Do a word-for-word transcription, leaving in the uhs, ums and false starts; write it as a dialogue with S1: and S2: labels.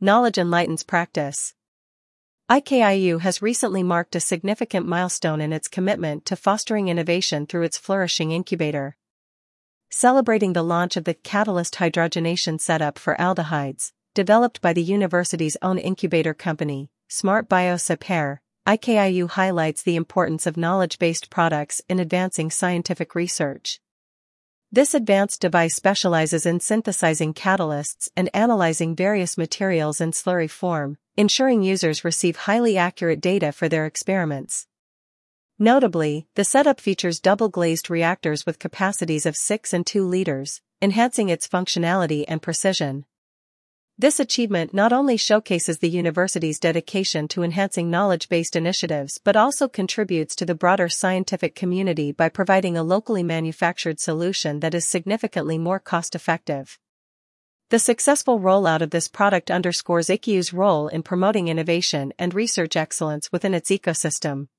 S1: Knowledge enlightens practice. I K I U has recently marked a significant milestone in its commitment to fostering innovation through its flourishing incubator. Celebrating the launch of the Catalyst hydrogenation setup for aldehydes, developed by the university's own incubator company, Smart Bio-Sapere, I K I U highlights the importance of knowledge-based products in advancing scientific research. This advanced device specializes in synthesizing catalysts and analyzing various materials in slurry form, ensuring users receive highly accurate data for their experiments. Notably, the setup features double-glazed reactors with capacities of six and two liters, enhancing its functionality and precision. This achievement not only showcases the university's dedication to enhancing knowledge-based initiatives but also contributes to the broader scientific community by providing a locally manufactured solution that is significantly more cost-effective. The successful rollout of this product underscores I K I U's role in promoting innovation and research excellence within its ecosystem.